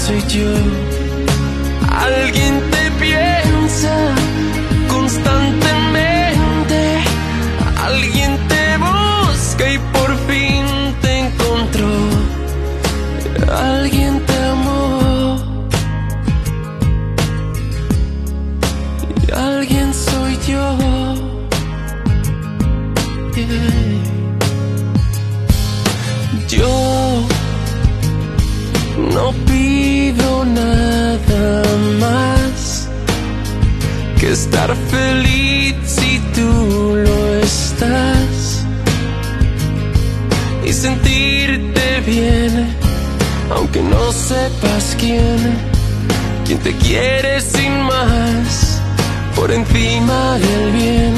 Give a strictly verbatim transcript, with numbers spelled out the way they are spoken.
soy yo. Alguien te piensa constantemente, alguien te busca y por fin te encontró. Alguien te amó y alguien soy yo. Yeah. Yo no pido nada más que estar feliz si tú lo estás y sentirte bien, aunque no sepas quién, quién te quiere sin más, por encima del bien.